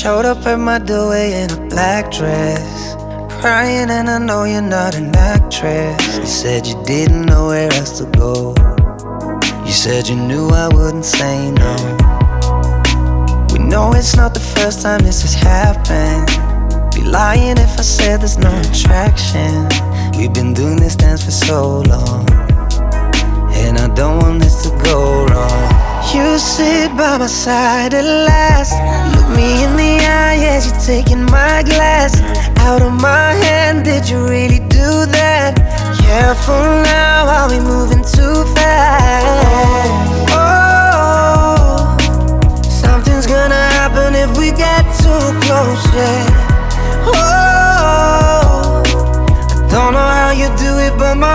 Showed up at my doorway in a black dress, crying and I know you're not an actress. You said you didn't know where else to go. You said you knew I wouldn't say no. We know it's not the first time this has happened. Be lying if I said there's no attraction. We've been doing this dance for so long, and I don't want this to go wrong. You sit by my side at last, look me in the eye as you're taking my glass out of my hand. Did you really do that? Careful now, are we moving too fast?